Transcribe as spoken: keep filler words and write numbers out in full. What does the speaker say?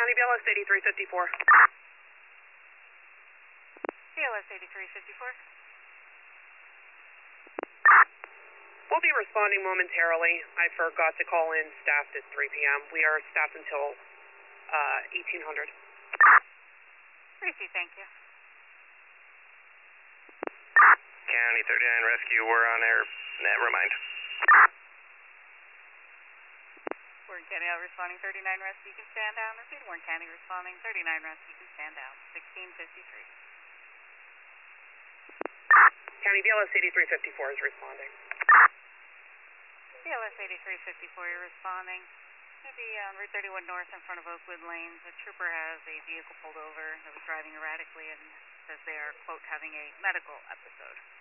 County B L S eighty-three fifty-four. B L S eighty-three fifty-four. We'll be responding momentarily. I forgot to call in staffed at three p.m. We are staffed until uh, eighteen hundred. Receive, thank you. County thirty-nine Rescue, we're on air. Never mind. Warren County out responding thirty-nine Rescue, you can stand down. Repeat, Warren County responding thirty-nine Rescue, you can stand down. sixteen fifty-three. County B L S eighty-three fifty-four is responding. B L S eighty-three fifty-four, you're responding. Maybe on Route thirty-one North in front of Oakwood Lanes, a trooper has a vehicle pulled over that was driving erratically and says they are, quote, having a medical episode.